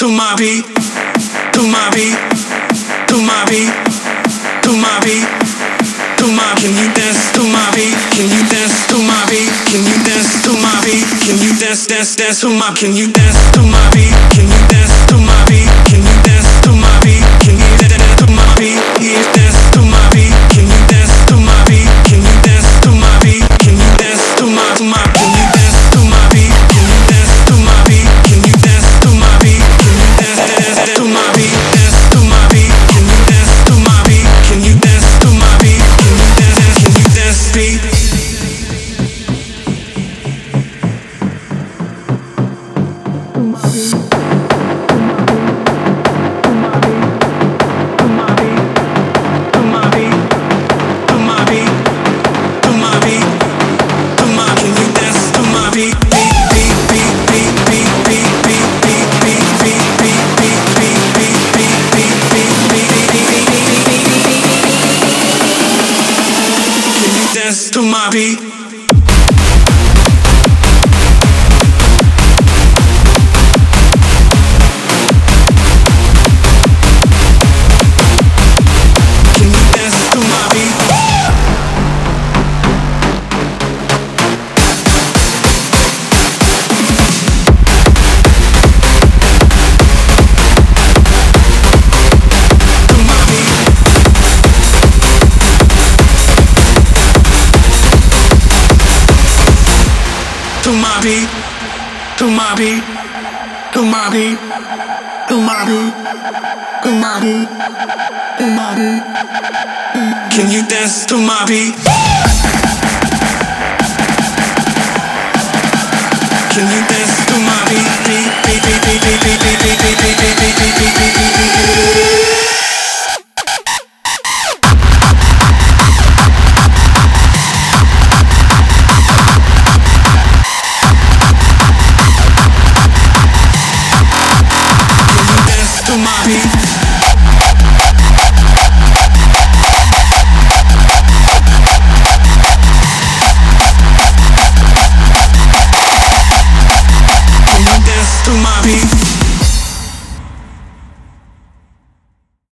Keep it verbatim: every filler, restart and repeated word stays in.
to my beat, to my beat, to my beat, to my beat, to my. Can you dance to my beat? Can you dance to my beat? Can you dance to my beat? Can you dance, dance, dance to my? Can you dance to my beat? Can you dance to my beat? Can you dance to my beat? Can you dance to my beat? Can you dance to my beat? Can you dance to my beat? Can you dance to my beat? Can you dance to my to my? Can you dance to my beat? Can you dance to my beat? Can you dance to my beat? Can you dance dance to my beat? Dance to my beat? Can you dance to my beat? Can you dance to my beat? Can you dance? Can you dance beat? Dance to my beat. Can you dance to my beat? To my beat, to my beat, to my beat, to my beat, to my beat, to my beat. Can you dance to my beat? Can you dance to my beat? Beat, beat, beat, beat, beat, beat, beat, beat, beat, beat, beat, beat, beat, beat, beat, beat. To my beat.